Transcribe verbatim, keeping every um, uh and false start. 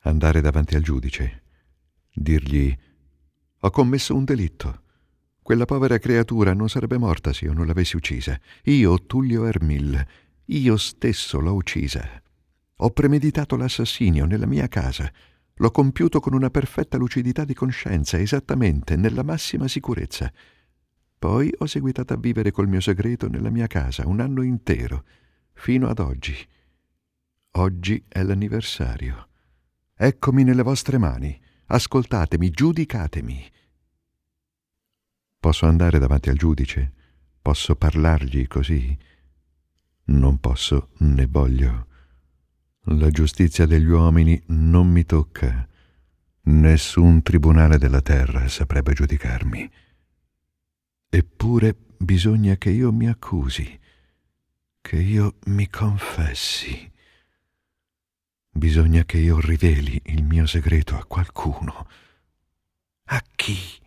andare davanti al giudice, dirgli: ho commesso un delitto. Quella povera creatura non sarebbe morta se io non l'avessi uccisa. Io, Tullio Ermil, io stesso l'ho uccisa. Ho premeditato l'assassinio nella mia casa. L'ho compiuto con una perfetta lucidità di coscienza, esattamente, nella massima sicurezza. Poi ho seguitato a vivere col mio segreto nella mia casa un anno intero, fino ad oggi. Oggi è l'anniversario. Eccomi nelle vostre mani. Ascoltatemi, giudicatemi. Posso andare davanti al giudice? Posso parlargli così? Non posso né voglio. La giustizia degli uomini non mi tocca. Nessun tribunale della terra saprebbe giudicarmi. Eppure bisogna che io mi accusi, che io mi confessi. Bisogna che io riveli il mio segreto a qualcuno. A chi?